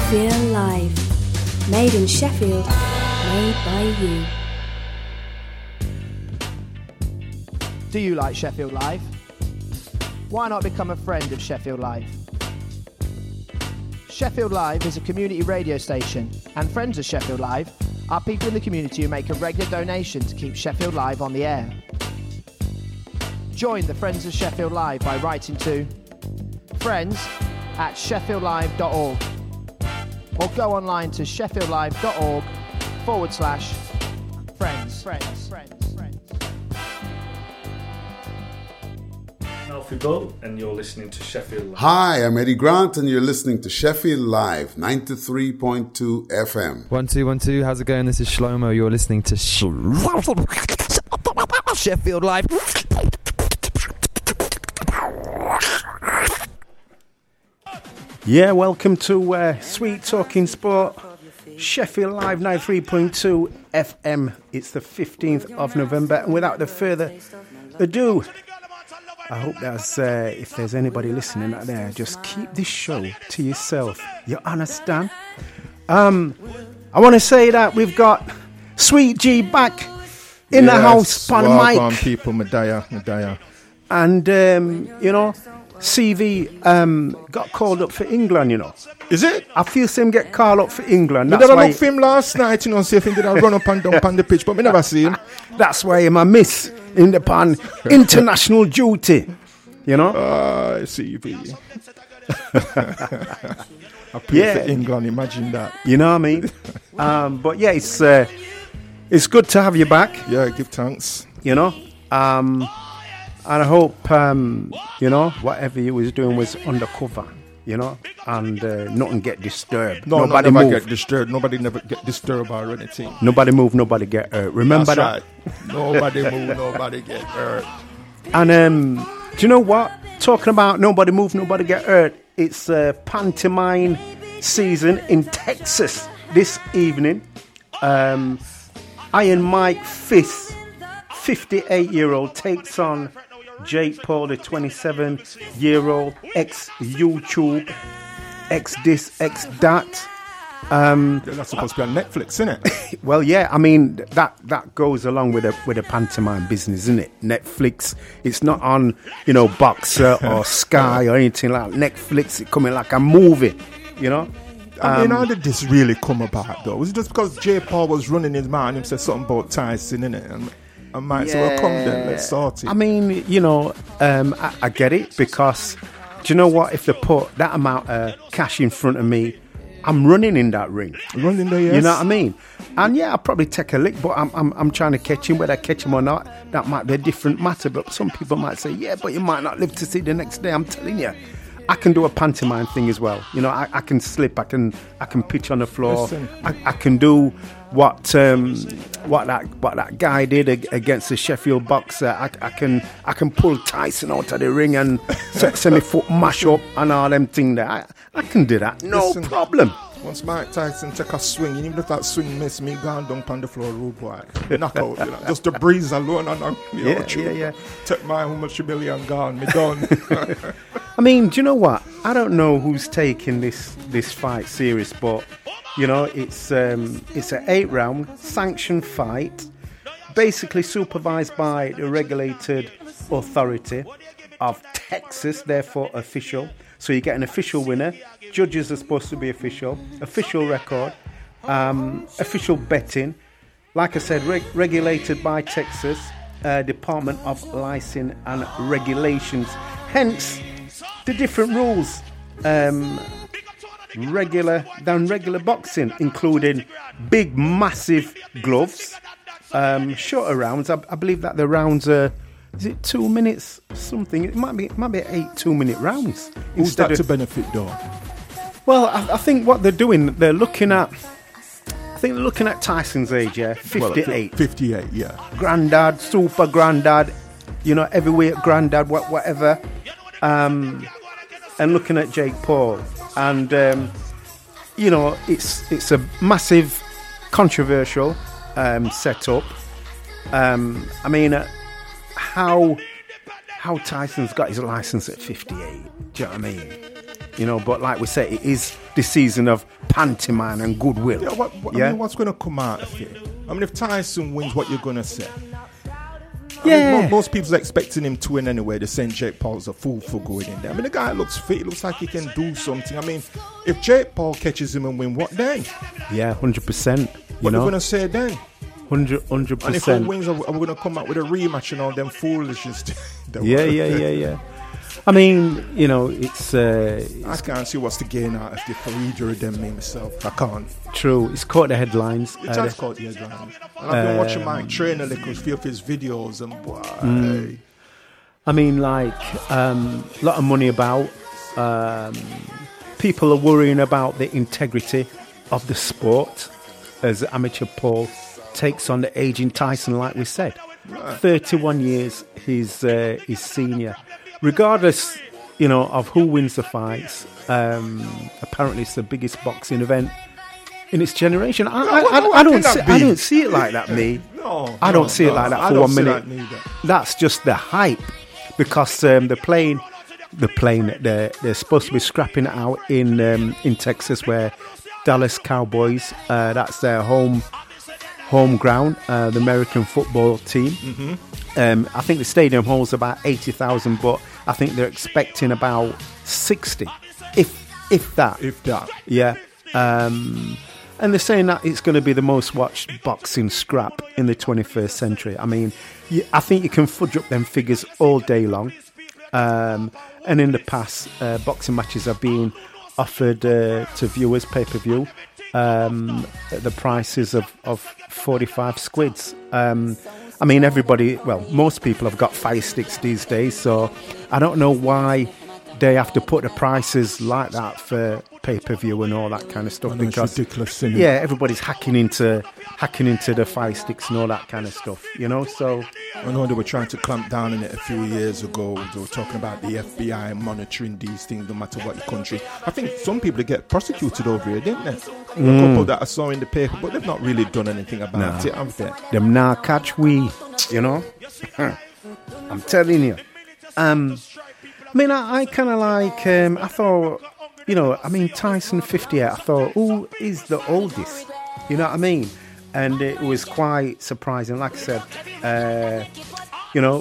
Sheffield Live. Made in Sheffield, made by you. Do you like Sheffield Live? Why not become a friend of Sheffield Live? Sheffield Live is a community radio station, and friends of Sheffield Live are people in the community who make a regular donation to keep Sheffield Live on the air. Join the Friends of Sheffield Live by writing to friends@sheffieldlive.org or go online to sheffieldlive.org/friends. Alfie Bull, and you're listening to Sheffield Live. Hi, I'm Eddie Grant, and you're listening to Sheffield Live, 93.2 FM. 1-2-1-2, how's it going? This is Shlomo. You're listening to Sheffield Live. Yeah, welcome to Sweet Talking Sport, Sheffield Live 93.2 FM. It's the 15th of November, and without the further ado, I hope there's, if there's anybody listening out there, just keep this show to yourself. You understand? I want to say that we've got Sweet G back in the house, on welcome mic. people, Medaya. And, you know, CV got called up for England, you know. Is it? I feel him get called up for England. I did look for him last night, you know, see if he did a run up and down on the pitch, but me never see him. That's why I'm a miss in the pan international duty, you know. CV. I play for England, imagine that. You know what I mean? But yeah, it's good to have you back. Yeah, give thanks. You know, and I hope you know whatever you was doing was undercover. You know, and nothing get disturbed. Nobody never get disturbed. Nobody never get disturbed or anything. Nobody move. Nobody get hurt. Remember That's that. Right. Nobody move. Nobody get hurt. And do you know what? Talking about nobody move, nobody get hurt. It's pantomime season in Texas this evening. Iron Mike Fist, 58-year-old, takes on Jake Paul, the 27-year-old, ex-YouTube, ex-this, ex-that. That's supposed to be on Netflix, isn't it? Well, yeah, I mean, that goes along with the pantomime business, isn't it? Netflix, it's not on, you know, Boxer or Sky or anything like that. Netflix, it's coming like a movie, you know? I mean, how did this really come about, though? Was it just because Jake Paul was running his mouth and he said something about Tyson, innit? And I might say, well, come then, let's start it. I mean, you know, I get it, because do you know what? If they put that amount of cash in front of me, I'm running in that ring. Running there, yes. You know what I mean? And yeah, I'll probably take a lick, but I'm trying to catch him. Whether I catch him or not, that might be a different matter. But some people might say, yeah, but you might not live to see the next day. I'm telling you, I can do a pantomime thing as well. You know, I can slip. I can pitch on the floor. I can do what that guy did against the Sheffield boxer. I can pull Tyson out of the ring and semi foot mash up and all them thing there. I can do that. No problem. Once Mike Tyson take a swing, you even if that swing miss me, gone down on the floor, rude boy. Knockout, you know. Just the breeze alone and yeah. Take my $100 gone, me done. I mean, do you know what? I don't know who's taking this fight serious, but you know, it's an 8-round sanctioned fight, basically supervised by the regulated authority of Texas, therefore official. So you get an official winner. Judges are supposed to be official record, official betting. Like I said, regulated by Texas Department of Licensing and Regulations. Hence the different rules. Regular boxing, including big, massive gloves, shorter rounds. I believe that the rounds are, is it 2 minutes something? It might be 8 2-minute rounds. Who's that to benefit though? Well, I think what they're doing, they're looking at Tyson's age, yeah, 58. Well, 58, yeah. Granddad, super granddad, you know, heavyweight granddad, whatever. And looking at Jake Paul. And, you know, it's a massive, controversial setup. I mean, how Tyson's got his license at 58. Do you know what I mean? you know. But like we say, it is the season of pantomime and goodwill. Yeah, I mean, what's going to come out of it? I mean, if Tyson wins, what you're going to say? I mean, most people's expecting him to win anyway. They're saying Jake Paul's a fool for going in there. I mean, the guy looks fit. He looks like he can do something. I mean, if Jake Paul catches him and win, what then? Yeah, 100%. What are we going to say then? 100%. And if he wins, are we going to come out with a rematch and all them foolishness? Yeah. I mean, you know, it's I can't see what's the gain out of it for either of them, me myself. I can't. True. It's caught the headlines. It has caught the headlines. And I've been watching Mike train a little few of his videos and boy. I mean, like, lot of money about. People are worrying about the integrity of the sport as amateur Paul takes on the aging Tyson, like we said. 31 years he's senior. Regardless, you know, of who wins the fights, apparently it's the biggest boxing event in its generation. I don't see it like that, me. I don't see it like that for 1 minute. That's just the hype, because they're supposed to be scrapping it out in Texas, where Dallas Cowboys, that's their home ground, the American football team. I think the stadium holds about 80,000, but I think they're expecting about 60, if that. Yeah. And they're saying that it's going to be the most watched boxing scrap in the 21st century. I mean, I think you can fudge up them figures all day long. And in the past, boxing matches have been offered to viewers, pay-per-view, at the prices of 45 squids. I mean, most people have got Fire Sticks these days, so I don't know why they have to put the prices like that for pay-per-view and all that kind of stuff. Because it's ridiculous, isn't it? Yeah, everybody's hacking into the Fire Sticks and all that kind of stuff, you know, so... I know they were trying to clamp down on it a few years ago. They were talking about the FBI monitoring these things no matter what the country. I think some people get prosecuted over here, didn't they? A couple that I saw in the paper, but they've not really done anything about it, have they? Them now catch we, you know? I'm telling you. I mean, I kind of like, I thought, you know, I mean, Tyson 58, I thought, who is the oldest? You know what I mean? And it was quite surprising. Like I said, you know,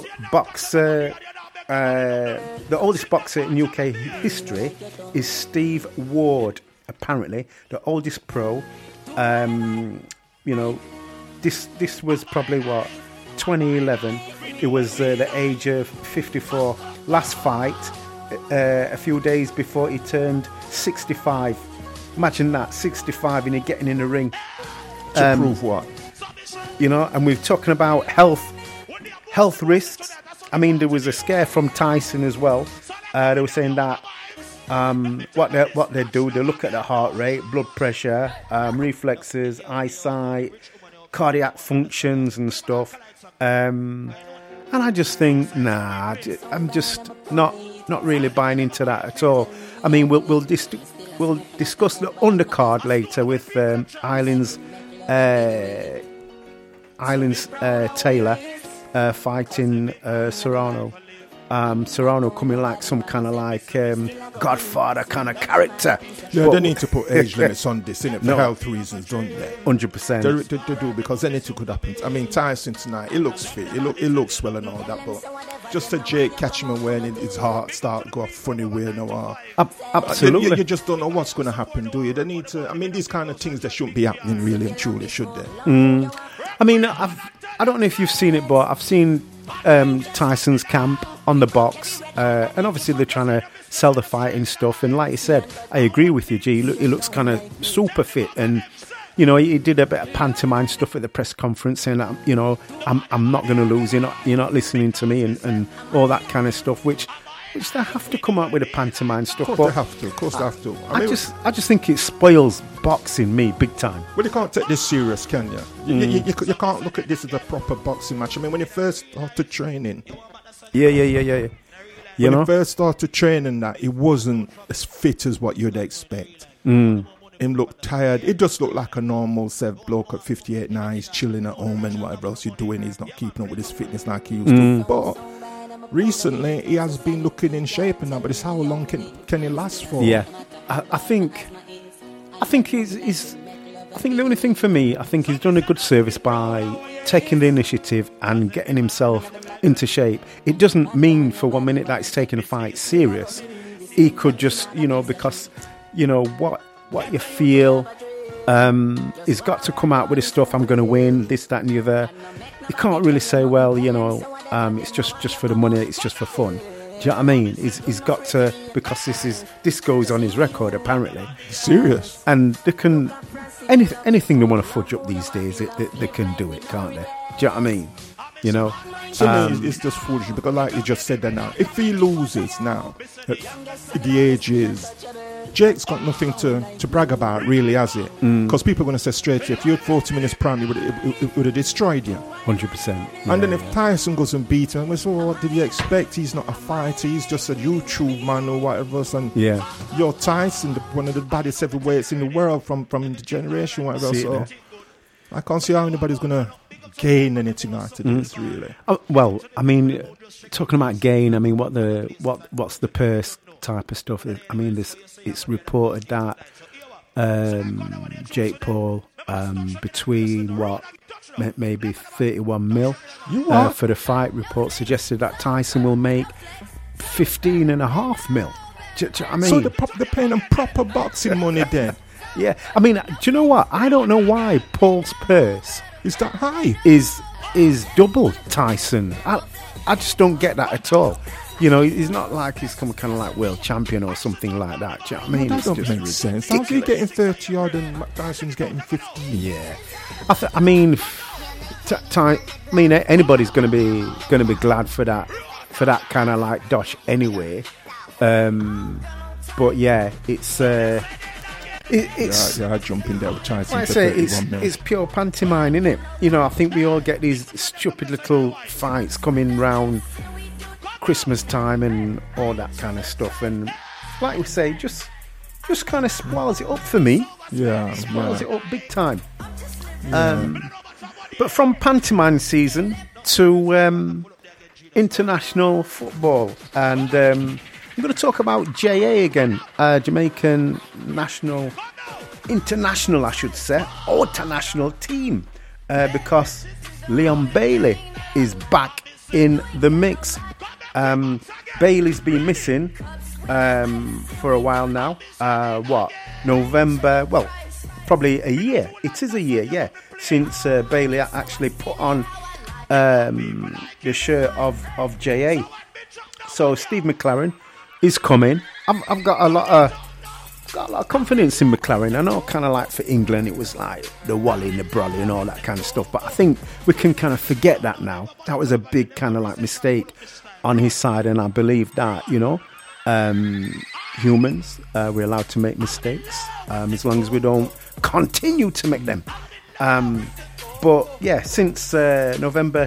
the oldest boxer in UK history is Steve Ward, apparently. The oldest pro. You know, this was probably, 2011. It was the age of 54. Last fight, a few days before he turned 65. Imagine that, 65, and you're getting in the ring. To prove what? You know, and we're talking about health risks. I mean, there was a scare from Tyson as well. They were saying that what they do, they look at the heart rate, blood pressure, reflexes, eyesight, cardiac functions and stuff. And I just think, I'm just not really buying into that at all. I mean, we'll discuss the undercard later with Islands Taylor fighting Serrano. Serrano coming like some kind of like Godfather kind of character. Yeah, but they need to put age limits on this, innit, for health reasons, don't they? 100%. They do, because anything could happen. I mean, Tyson tonight, he looks fit, he looks well and all that, but just a Jake catch him when his heart start go a funny way now. Absolutely. You just don't know what's going to happen, do you? They need to. I mean, these kind of things, they shouldn't be happening really and truly, should they? I mean, I don't know if you've seen it, but I've seen Tyson's camp on the box, and obviously they're trying to sell the fight and stuff. And like you said, I agree with you, G. He looks kind of super fit, and you know, he did a bit of pantomime stuff at the press conference, saying that, you know, I'm not going to lose. You're not listening to me, and all that kind of stuff, which they have to come out with the pantomime stuff. Of course they have to. I just think it spoils boxing me big time. Well, you can't take this serious, can you? You can't look at this as a proper boxing match. I mean, when you first started training... Yeah. When you first started training that, he wasn't as fit as what you'd expect. Him looked tired. It just looked like a normal bloke at 58 now. He's chilling at home and whatever else you're doing. He's not keeping up with his fitness like he used to. But recently he has been looking in shape and that, but it's how long can he last for? Yeah, I think he's. I think the only thing for me, I think he's done a good service by taking the initiative and getting himself into shape. It doesn't mean for 1 minute that he's taking a fight serious. He could just, because, what you feel, he's got to come out with his stuff. I'm going to win this, that, and the other. You can't really say, well, it's just for the money. It's just for fun. Do you know what I mean? He's got to, because this goes on his record apparently. Serious. And they can anything they want to fudge up these days, they can do it, can't they? Do you know what I mean? To me, it's just foolish because, like you just said that now, if he loses now, at the age is, Jake's got nothing to brag about, really, has it? Because people are going to say straight, if you had 40 minutes prime, it would have destroyed you. 100%. Yeah. And then if Tyson goes and beats him, well, what did you expect? He's not a fighter, he's just a YouTube man or whatever. And you're Tyson, one of the baddest heavyweights in the world from the generation, whatever. So I can't see how anybody's going to gain anything out of this, really. Well, I mean, talking about gain, I mean, what's the purse type of stuff? I mean, it's reported that Jake Paul between maybe 31 mil for the fight. Report suggested that Tyson will make 15.5 mil. Do you know what I mean? So they're paying them proper boxing money then. Yeah, I mean, do you know what? I don't know why Paul's purse is that high. Is double Tyson. I just don't get that at all. He's not like he's come kind of like world champion or something like that. Do you know what I mean? That doesn't make sense. How's he getting 30 odd and Tyson's getting 15? Yeah, I mean, anybody's going to be glad for that kind of like dosh anyway. But yeah, it's. Yeah, jumping there with Tyson. Like I say, it's pure pantomime, isn't it? I think we all get these stupid little fights coming round Christmas time and all that kind of stuff, and like we say, just kind of spoils it up for me. Yeah, spoils it up big time. Yeah. But from pantomime season to international football, and I'm going to talk about JA again, Jamaican international, I should say, international team, because Leon Bailey is back in the mix. Bailey's been missing for a while now. November? Well, probably a year. It is a year, yeah, since Bailey actually put on the shirt of JA. So Steve McLaren is coming. I've got a lot of confidence in McLaren. I know, kind of like for England, it was like the Wally and the Brolly and all that kind of stuff. But I think we can kind of forget that now. That was a big kind of like mistake on his side, and I believe that humans, we're allowed to make mistakes as long as we don't continue to make them. But yeah, since November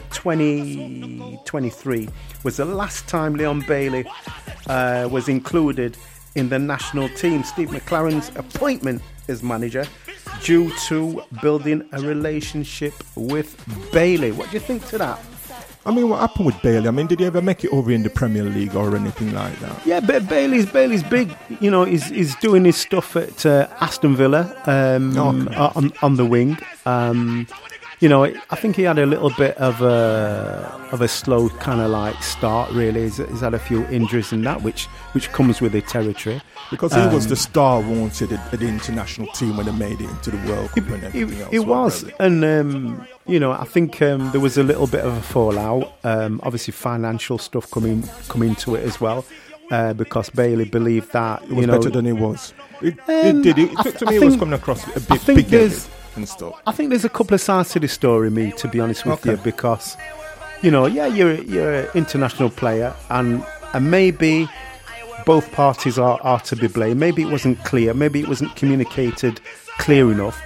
2023 was the last time Leon Bailey was included in the national team. Steve McLaren's appointment as manager due to building a relationship with Bailey. What do you think to that? I mean, what happened with Bailey? I mean, did he ever make it over in the Premier League or anything like that? Yeah, but Bailey's big. He's doing his stuff at Aston Villa on the wing. I think he had a little bit of a slow kind of like start. Really, he's had a few injuries in that, which comes with the territory. Because he was the star wanted at the international team when they made it into the World Cup and everything else. It was, and I think there was a little bit of a fallout. Obviously, financial stuff coming to it as well, because Bailey believed that it was better than he was. It did. To me, it was coming across a bit big and stuff. I think there's a couple of sides to the story, to be honest with you, because you're an international player, and maybe both parties are to be blamed. Maybe it wasn't clear. Maybe it wasn't communicated clear enough.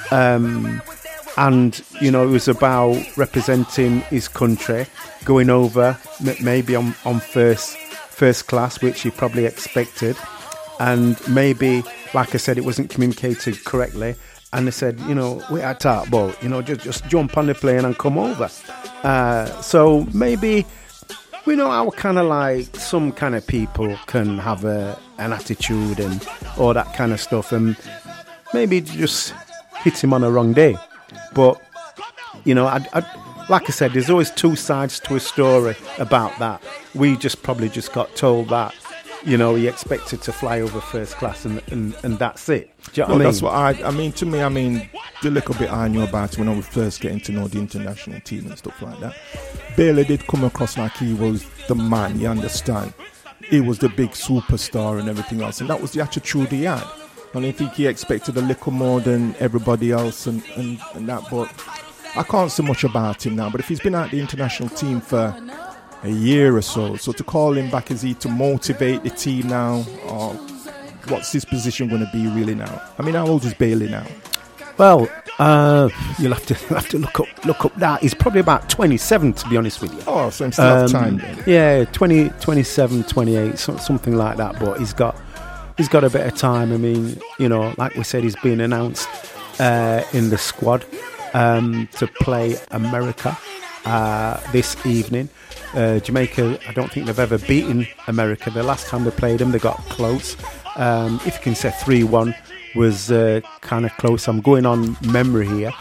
And it was about representing his country, going over maybe on first class, which he probably expected, and maybe, like I said, it wasn't communicated correctly. And they said, we're at top ball, just jump on the plane and come over. So maybe we know how kind of like some kind of people can have an attitude and all that kind of stuff, and maybe just hit him on a wrong day. But, you know, like I said, there's always two sides to a story about that. We probably got told that, you know, he expected to fly over first class and that's it. Do you know what I mean? That's what I mean, to me, the little bit I knew about when I was first getting to know the international team and stuff like that, Bailey did come across like he was the man, you understand? He was the big superstar and everything else, and that was the attitude he had. And I think he expected a little more than everybody else and that, but I can't say much about him now. But if he's been at the international team for a year or so to call him back, is he to motivate the team now, or what's his position going to be really now? I mean, how old is Bailey now? Well, you'll have to look up that. He's probably about 27, to be honest with you. Oh, so I'm still have time then. Yeah, 27, 28, something like that. But he's got a bit of time. I mean, you know, like we said, he's been announced in the squad to play America this evening. Jamaica, I don't think they've ever beaten America. The last time they played them, they got close. If you can say 3-1 was kind of close. I'm going on memory here.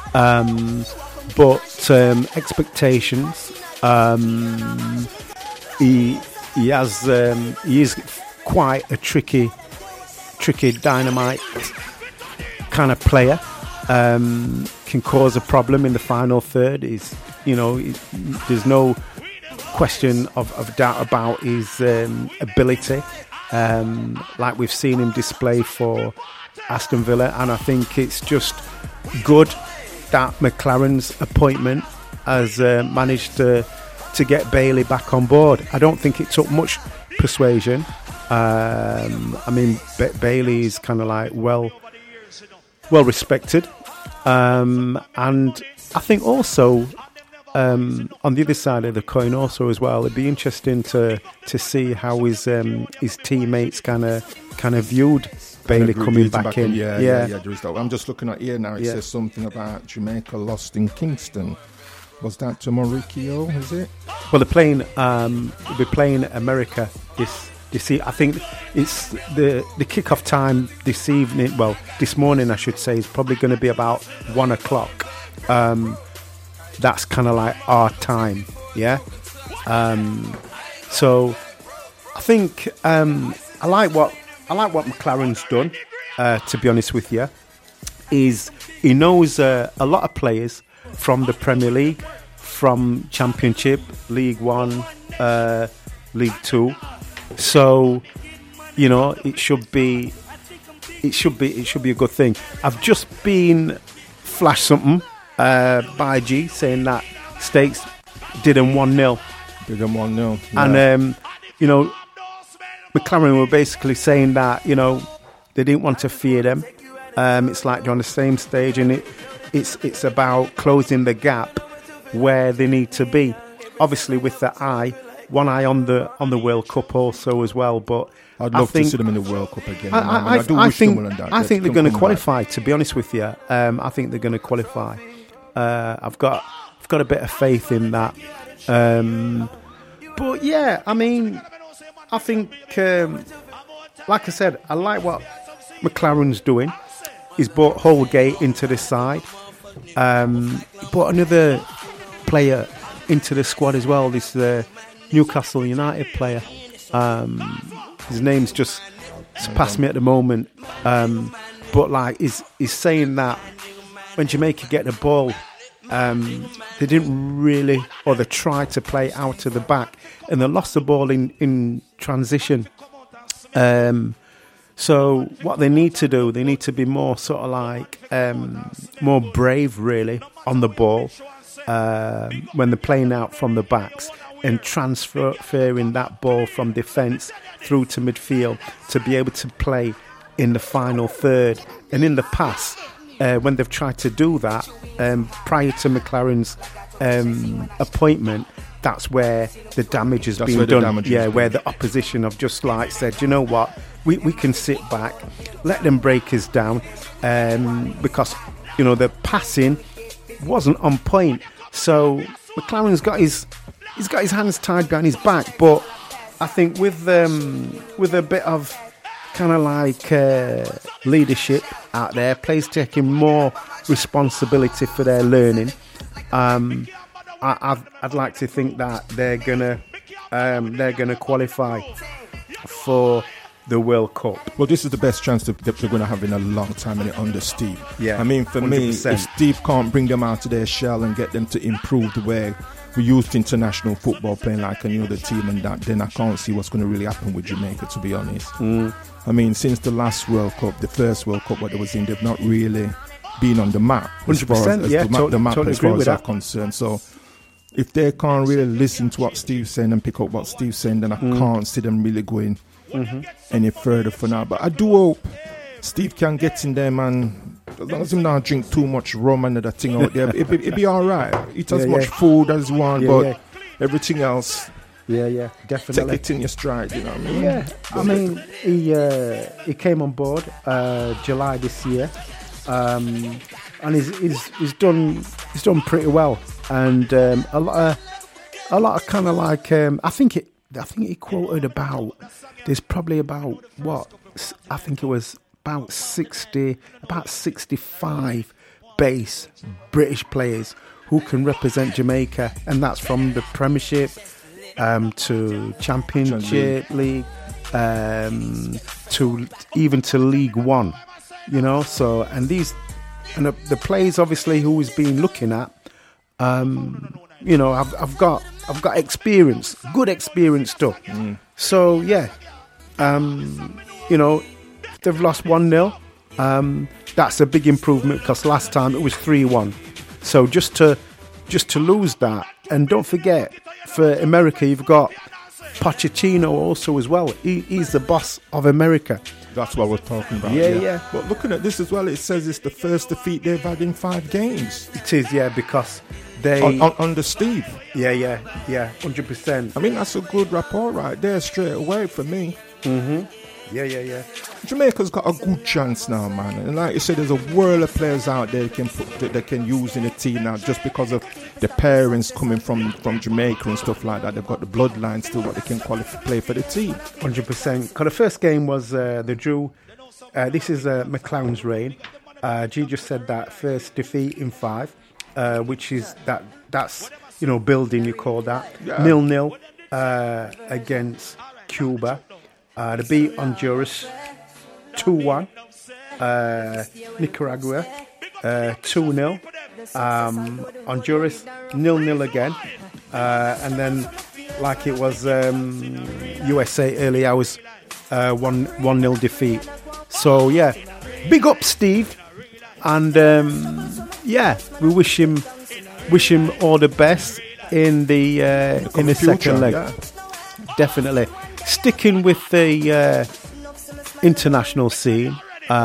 But expectations, he is quite a tricky dynamite kind of player. Can cause a problem in the final third. There's no question of doubt about his ability, like we've seen him display for Aston Villa, and I think it's just good that McLaren's appointment has managed to get Bailey back on board. I don't think it took much persuasion. I mean, Bailey is kind of like well respected, and I think also on the other side of the coin also as well, it'd be interesting to see how his teammates kind of viewed Bailey coming back in. Yeah. I'm just looking at here now. It says something about Jamaica lost in Kingston. Was that to Mauricio? Is it? Well, they're playing. They'll be playing America this. I think it's the kickoff time this evening. Well, this morning I should say is probably going to be about 1 o'clock. That's kind of like our time, yeah. So I think I like what McLaren's done. To be honest with you, is he knows a lot of players from the Premier League, from Championship, League One, League Two. So, you know, it should be a good thing. I've just been flashed something by G saying that Stakes did them 1-0. Yeah. And you know, McLaren were basically saying that, you know, they didn't want to fear them. It's like they're on the same stage, and it's about closing the gap where they need to be. Obviously, with one eye on the World Cup also as well. But I'd love to see them in the World Cup again. I think they're going to qualify. To be honest with you, I think they're going to qualify. I've got a bit of faith in that. But yeah, I mean, I think, like I said, I like what McLaren's doing. He's brought Holgate into the side. Brought another player into the squad as well. This Newcastle United player. His name's just surpassed me at the moment. But like, he's saying that when Jamaica get the ball, they didn't really, or they tried to play out of the back, and they lost the ball in transition. So what they need to do, they need to be more sort of like more brave, really, on the ball when they're playing out from the backs, and transferring that ball from defence through to midfield to be able to play in the final third. And in the past, when they've tried to do that, prior to McLaren's appointment, that's where the damage has been done. Where the opposition have just like said, you know what, we can sit back, let them break us down, because, you know, the passing wasn't on point. So McLaren's got his he's got his hands tied behind his back. But I think with a bit of kind of like leadership out there, players taking more responsibility for their learning, I'd like to think that they're gonna qualify for the World Cup. Well, this is the best chance that they're going to have in a long time, and under Steve. Yeah, I mean, for 100%. Me, if Steve can't bring them out of their shell and get them to improve the way we used international football, playing like any other team, and that, then I can't see what's going to really happen with Jamaica, to be honest. I mean, since the last World Cup, the first World Cup what they was in, they've not really been on the map. 100%, yeah, the map totally as far as I'm concerned. So if they can't really listen to what Steve's saying and pick up what Steve's saying, then I can't see them really going any further for now. But I do hope Steve can get in there, man. As long as him not drink too much rum and that thing out there, it'd be all right. Eat as much food as you want, but everything else, definitely take it in your stride. You know what I mean? Yeah, I mean, he came on board July this year, and he's done pretty well, and a lot of kind of like I think he quoted about there's probably about I think it was about 65 base British players who can represent Jamaica, and that's from the Premiership to Championship League, to even to League One, you know. So and the players obviously who he's been looking at, you know, I've got experience, good experience too. So yeah, you know, they've lost 1-0. That's a big improvement because last time it was 3-1. So just to lose that, and don't forget, for America you've got Pochettino also as well. He's the boss of America. That's what we're talking about. Yeah. But looking at this as well, it says it's the first defeat they've had in 5 games. It is, yeah, because they under Steve. Yeah, 100%. I mean, that's a good rapport right there straight away for me. Yeah. Jamaica's got a good chance now, man. And like you said, there's a world of players out there that they can use in the team now, just because of the parents coming from Jamaica and stuff like that. They've got the bloodline still, but they can play for the team. 100%. Because the first game was the Drew. This is McLeod's reign. G just said that first defeat in 5, which is that's you know, building, you call that. 0-0 against Cuba. They beat Honduras 2-1. Nicaragua 2-0. Honduras 0-0 again. And then, like it was USA early hours, 1-0 defeat. So yeah, big up Steve, and we wish him all the best in the second leg. Yeah. Definitely. Sticking with the international scene,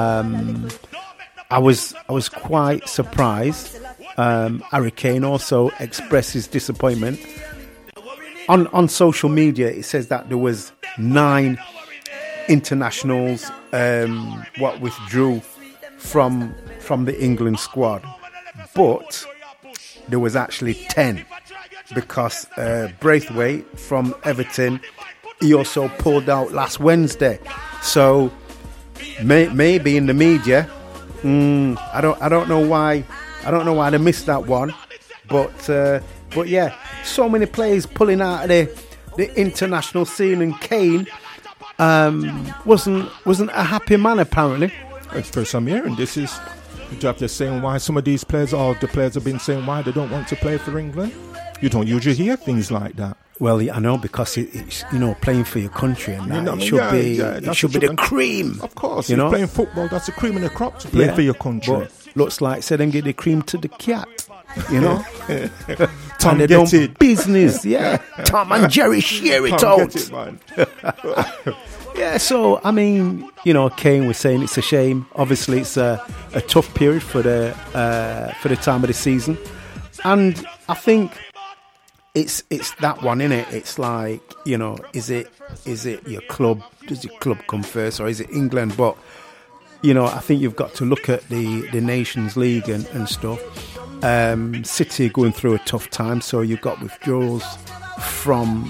I was quite surprised. Harry Kane also expressed his disappointment on social media. It says that there was 9 internationals withdrew from the England squad, but there was actually 10 because Braithwaite from Everton, he also pulled out last Wednesday. So maybe in the media, I don't know why they missed that one, but yeah, so many players pulling out of the international scene, and Kane wasn't a happy man apparently. It's first time hearing this. Is you have to saying why some of these players, or the players have been saying why they don't want to play for England. You don't usually hear things like that. Well, I know, because it's, you know, playing for your country, and that it should be the cream. Of course, you know, playing football, that's the cream in the crop to play for your country. But looks like say them get the cream to the cat, you know. Tom, and they get it. Business, yeah. Tom and Jerry share it out. Get it, man. Yeah, so I mean, you know, Kane was saying it's a shame. Obviously, it's a tough period for the time of the season, and I think it's that one, innit? It's like, you know, is it your club? Does your club come first, or is it England? But you know, I think you've got to look at the Nations League and stuff. City are going through a tough time, so you've got withdrawals from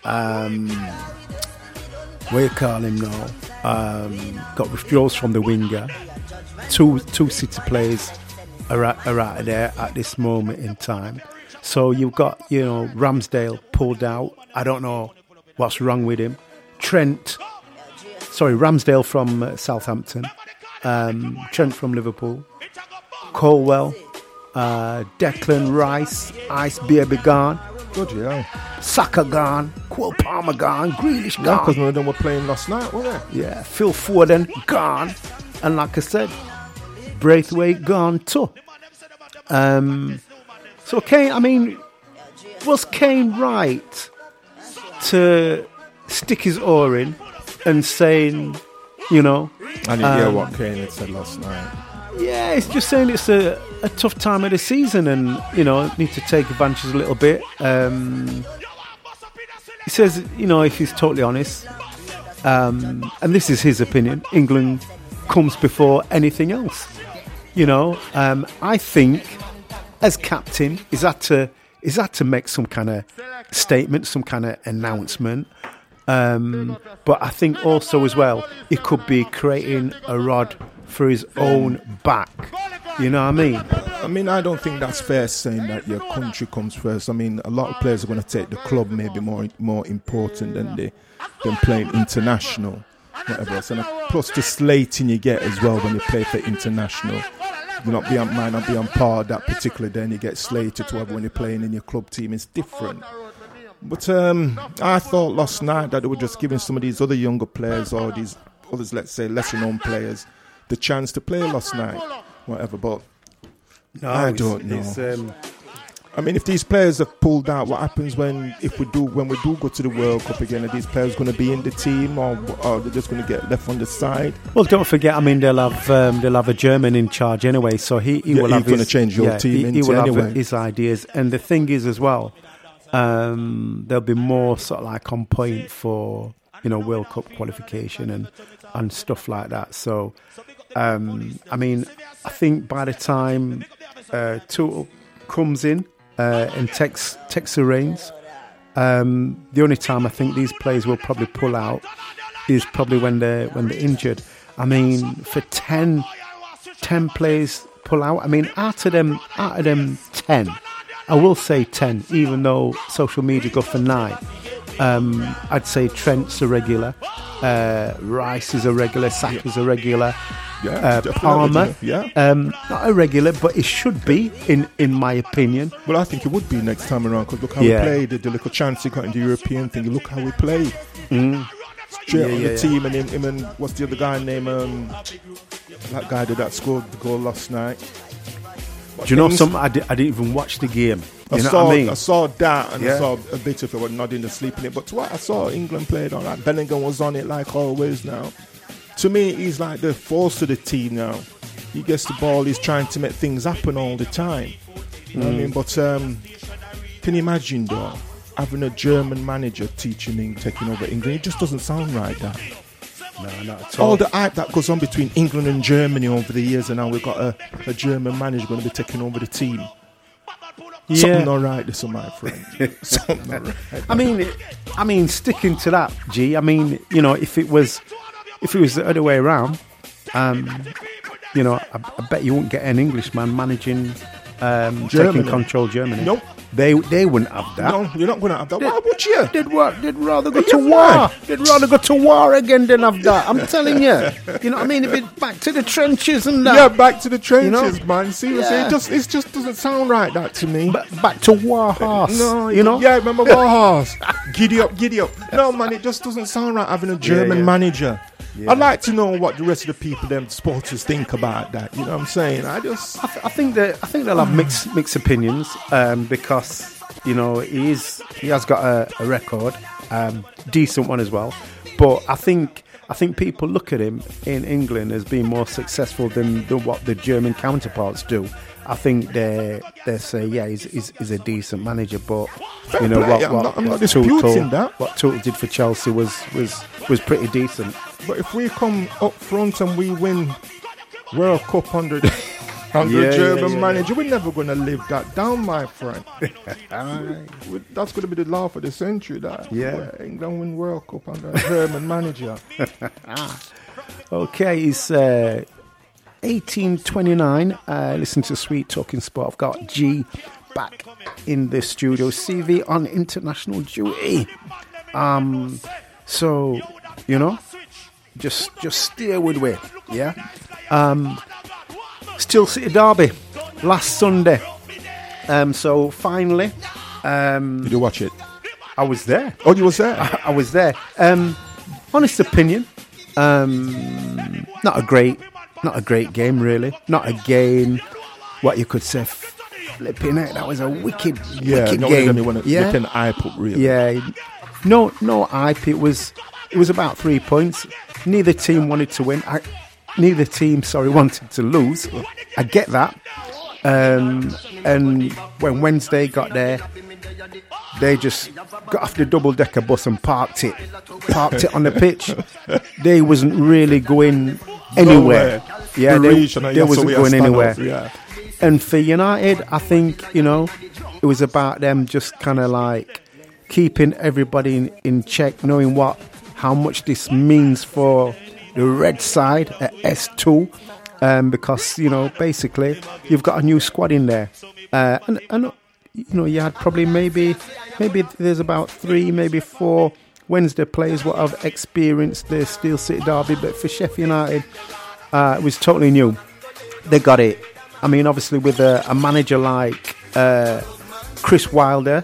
what you call him now? Got withdrawals from the winger. Two City players are out there at this moment in time. So you've got, Ramsdale pulled out. I don't know what's wrong with him. Ramsdale from Southampton. Trent from Liverpool. Colwell. Declan Rice. Ice Baby gone. Good, yeah. Saka gone. Cole Palmer gone. Grealish gone. Because none of them were playing last night, weren't they? Yeah. Phil Foden gone. And like I said, Braithwaite gone too. So Kane, was Kane right to stick his oar in and saying, I didn't hear what Kane had said last night. Yeah, it's just saying it's a tough time of the season and, need to take advantage a little bit. He says, if he's totally honest, and this is his opinion, England comes before anything else. I think as captain, he's had to make some kind of statement, some kind of announcement. But I think also as well, he could be creating a rod for his own back. You know what I mean? I don't think that's fair saying that your country comes first. A lot of players are going to take the club maybe more important than playing international, whatever else. And plus the slating you get as well when you play for international. You might not be on par that particular day and you get slated to whatever when you're playing in your club team. It's different. But I thought last night that they were just giving some of these other younger players or these others, let's say, lesser known players, the chance to play last night. Whatever, but no, I don't know. If these players are pulled out, what happens when we do go to the World Cup again? Are these players going to be in the team, or they're just going to get left on the side? Well, don't forget. They'll have a German in charge anyway, so he will have going to change your team. He will have his ideas, and the thing is as well, there'll be more sort of like on point for World Cup qualification and stuff like that. So. I think by the time Tuchel comes in and takes the reins, the only time I think these players will probably pull out is probably when they're injured. For 10 players pull out, out of them 10, I will say 10, even though social media go for 9. I'd say Trent's a regular, Rice is a regular, Saka's a regular. Palmer, not a regular, but it should be, in my opinion. Well, I think it would be next time around because look how we played. The little chance he got in the European thing. Look how we played. Straight on the team, and him and what's the other guy name? That guy that scored the goal last night. Do you know something? I didn't even watch the game. I saw that and I saw a bit of it, but not in the sleep in it. But what I saw, England played all right. Bellingham was on it like always now. To me, he's like the force of the team now. He gets the ball, he's trying to make things happen all the time. You know what I mean? But can you imagine, though, having a German manager taking over England? It just doesn't sound right, that. No, not at all. All the hype that goes on between England and Germany over the years, and now we've got a German manager going to be taking over the team. Something not right, this, my friend. Something not right. Sticking to that, G. If it was the other way around, I bet you wouldn't get an Englishman managing taking control of Germany. Nope. They wouldn't have that. No, you're not going to have that. Why would you? They'd rather go to war. They'd rather go to war again than have that. I'm telling you. You know what I mean? If it's back to the trenches and that. Yeah, back to the trenches, man. Seriously, it just doesn't sound right, that, to me. Back to war horse. No, you know? Yeah, remember war horse? Giddy up. No, man, it just doesn't sound right having a German manager. Yeah. I'd like to know what the rest of the people, them supporters, think about that. You know what I'm saying? I think they'll have mixed opinions because he has got a record, decent one as well. But I think people look at him in England as being more successful than what the German counterparts do. I think they say he's a decent manager, but I'm not disputing that. What Tuchel did for Chelsea was pretty decent. But if we come up front and we win World Cup under under German manager. We're never going to live that down, my friend. That's going to be the laugh of the century. That England win World Cup under a German manager. Okay, it's 18:29. Listen to Sweet Talking Sport. I've got G back in the studio. CV on international duty. So just steer with me. Yeah. Still City Derby last Sunday. So finally, did you watch it? I was there. Oh, you was there? I was there. Honest opinion, not a great game really. Not a game. What you could say, flipping it. That was a wicked game. You can hype up really. Yeah. No hype. It was about 3 points. Neither team wanted to win. Neither team, wanted to lose. I get that. And when Wednesday got there, they just got off the double-decker bus and parked it on the pitch. They wasn't really going anywhere. Yeah, they wasn't going anywhere. Yeah. And for United, I think, it was about them just kind of like keeping everybody in check, knowing how much this means for the red side at S2, because basically you've got a new squad in there, and you had probably maybe there's about 3, maybe 4 Wednesday players what have experienced the Steel City Derby, but for Sheffield United, it was totally new. They got it. I mean, obviously with a manager like Chris Wilder.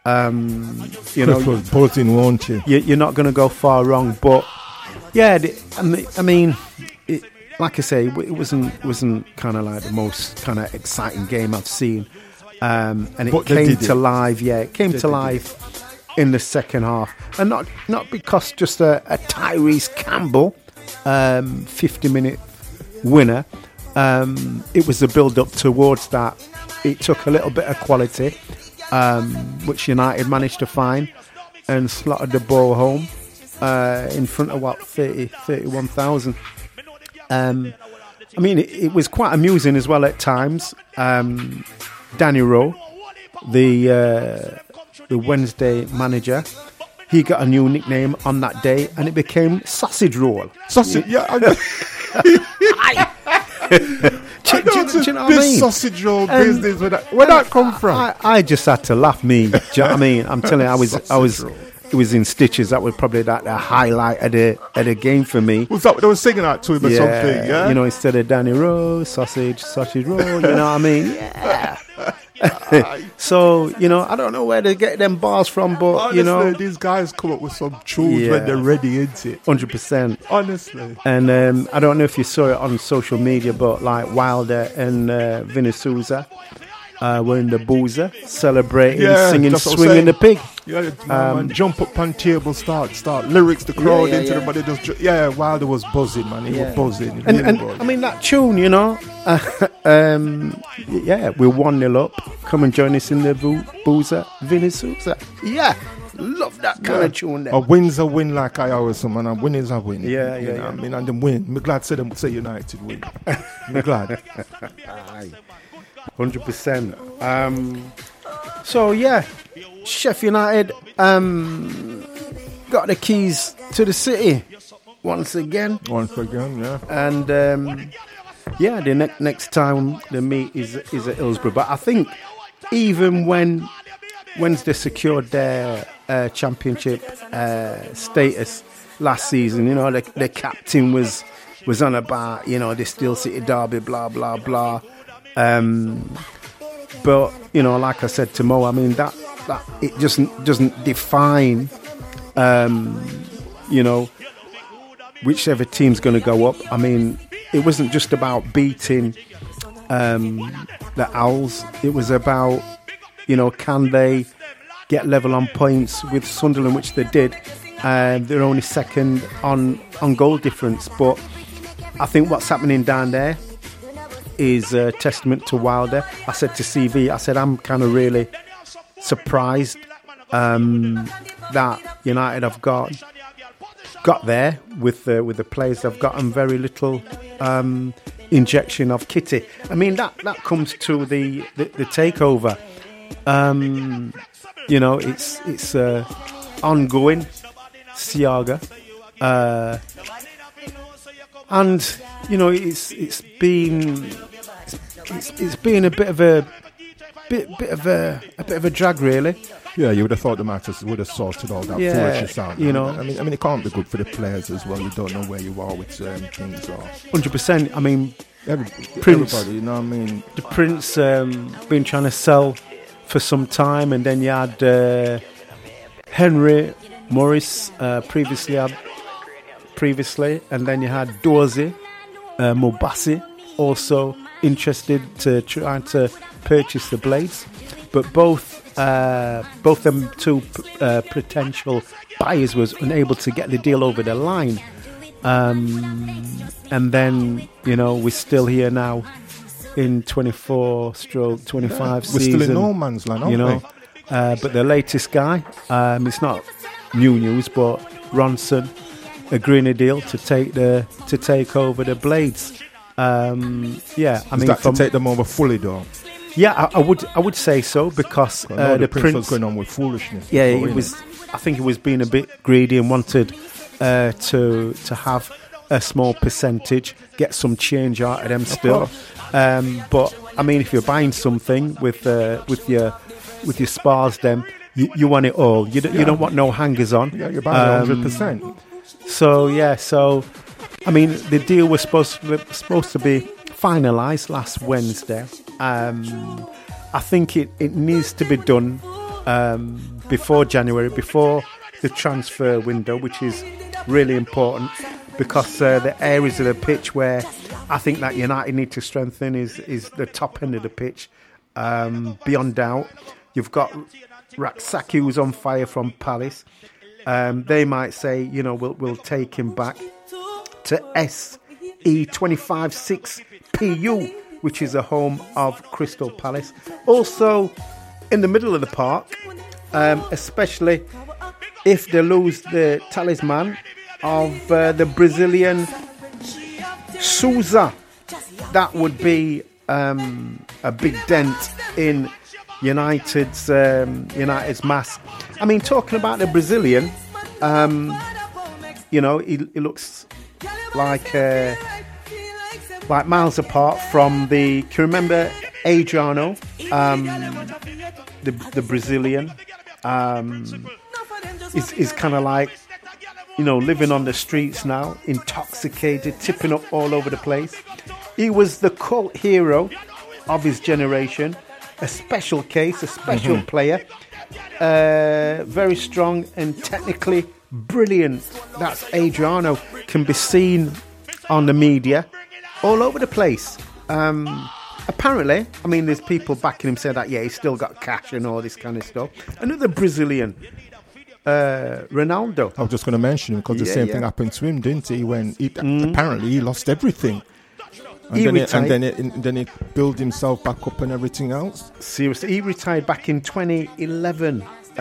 Bulletin, won't you? You're not going to go far wrong, but yeah, I mean, like I say, it wasn't kind of like the most kind of exciting game I've seen, and it came to life. Yeah, it came to life in the second half, and not because just a Tyrese Campbell 50-minute winner. It was the build up towards that. It took a little bit of quality. Which United managed to find and slotted the ball home in front of 31,000. I mean, it was quite amusing as well at times. Danny Rowe, the Wednesday manager, he got a new nickname on that day, and it became Sausage Roll. Sausage, yeah. Do you know what I mean? Sausage roll business. Where that come from? I just had to laugh. Me, do you know what I mean? I'm telling you, it was in stitches. That was probably the highlight of the game for me. Was that what they were singing out to him or something? Yeah, instead of Danny Rowe, sausage roll. You know what I mean? Yeah. So I don't know where they get them bars from, but honestly, these guys come up with some tunes when they're ready, isn't it? 100%. Honestly. And I don't know if you saw it on social media, but like Wilder and Vinny Souza were in the boozer celebrating, singing, swinging the pig. Yeah, man, jump up on table, start lyrics, the crowd into the body. Wilder was buzzing, man. He was buzzing. And I mean that tune, we're 1-0 up. Come and join us in the boozer, Vinny Souza. Yeah, love that kind of tune there. A win's a win, like I always say, man. A win is a win. Yeah. I mean, and them win. I'm glad say United win. I'm glad. 100%. So yeah, Sheffield United got the keys to the city once again. Yeah. And the next time the meet is at Hillsborough. But I think even when Wednesday secured their championship status last season, the captain was on about the Steel City Derby, blah blah blah. But like I said to Mo, I mean that it just doesn't define whichever team's going to go up. I mean, it wasn't just about beating the Owls. It was about can they get level on points with Sunderland, which they did. They're only second on goal difference, but I think what's happening down there is a testament to Wilder. I said to CV, I'm kind of really surprised that United have got there with the players they've got and very little injection of Kitty. I mean, that comes to the takeover. You know, it's ongoing saga, and you know, it's been a bit of a drag, really. Yeah, you would have thought the matches would have sorted all that foolishness out. You know, I mean, it can't be good for the players as well. You don't know where you are with certain things. 100%. I mean, Prince, everybody, you know what I mean? The Prince been trying to sell for some time, and then you had Henry Morris previously, and then you had Dorsey Mobasi also interested to try to purchase the blades, but both them two potential buyers was unable to get the deal over the line. And then, you know, we're still here now in 24/25 season. We're still in no man's land, aren't we? But the latest guy, it's not new news, but Ronson agreeing a deal to take over the blades. I mean, to take them over fully, though. Yeah, I would say so, because the Prince was going on with foolishness. Yeah, it was. I think he was being a bit greedy and wanted to have a small percentage, get some change out of them still. But I mean, if you're buying something with your spars, then you want it all. You don't want no hangers on. Yeah, you're buying 100%. So I mean, the deal was supposed to be finalised last Wednesday. I think it needs to be done before January, before the transfer window, which is really important, because the areas of the pitch where I think that United need to strengthen is the top end of the pitch. Beyond doubt, you've got Raksaki, who's on fire from Palace. They might say, you know, we'll take him back to SE256PU, which is the home of Crystal Palace. Also, in the middle of the park, especially if they lose the talisman of the Brazilian Souza, that would be a big dent in United's mass. I mean, talking about the Brazilian, you know, he looks like miles apart from the. Can you remember Adriano, the Brazilian? Is kind of like, you know, living on the streets now, intoxicated, tipping up all over the place. He was the cult hero of his generation, a special case, a special player, very strong and technically brilliant. That's Adriano. Can be seen on the media all over the place. Apparently, I mean, there's people backing him saying that, yeah, he's still got cash and all this kind of stuff. Another Brazilian, Ronaldo. I was just going to mention him because the same thing happened to him, didn't he? When apparently he lost everything. And then he built himself back up and everything else. Seriously, he retired back in 2011.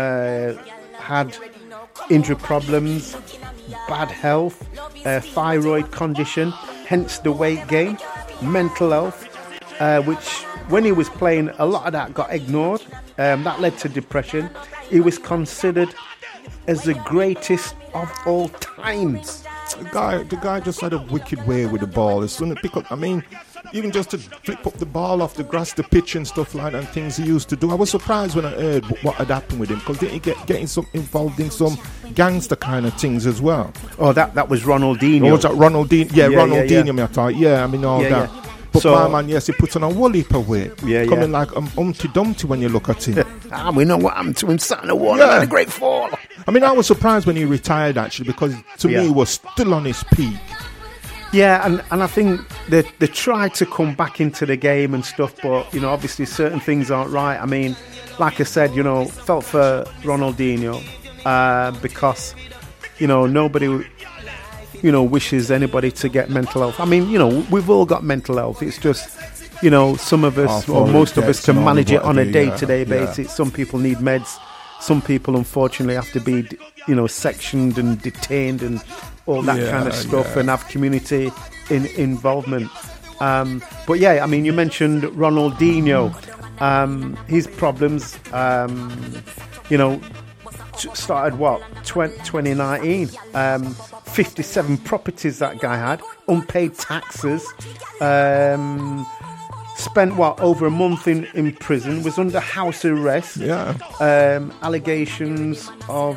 Had injury problems, bad health, thyroid condition, hence the weight gain, mental health, which when he was playing, a lot of that got ignored. That led to depression. He was considered as the greatest of all times. The guy just had a wicked way with the ball. As soon as pick up, I mean, even just to flip up the ball off the grass, the pitch and stuff like that, and things he used to do. I was surprised when I heard what had happened with him, because didn't he getting some involved in some gangster kind of things as well? Oh, that was Ronaldinho. Oh, was that Ronaldinho? Yeah, Ronaldinho. I thought, I mean all that. Yeah. But so, my man, yes, he puts on a whole heap of weight. Coming like Humpty Dumpty when you look at him. We know what happened to him, sat in the water, had a great fall. I mean, I was surprised when he retired, actually, because to me he was still on his peak. Yeah, and I think they tried to come back into the game and stuff, but, you know, obviously certain things aren't right. I mean, like I said, you know, felt for Ronaldinho because, you know, nobody, you know, wishes anybody to get mental health. I mean, you know, we've all got mental health. It's just, you know, some of us or most of us can manage it on a day-to-day basis. Some people need meds. Some people, unfortunately, have to be, you know, sectioned and detained and all that kind of stuff and have community involvement. But yeah, I mean, you mentioned Ronaldinho. His problems, started 2019. 57 properties that guy had, unpaid taxes, spent over a month in prison, was under house arrest. Yeah. Allegations of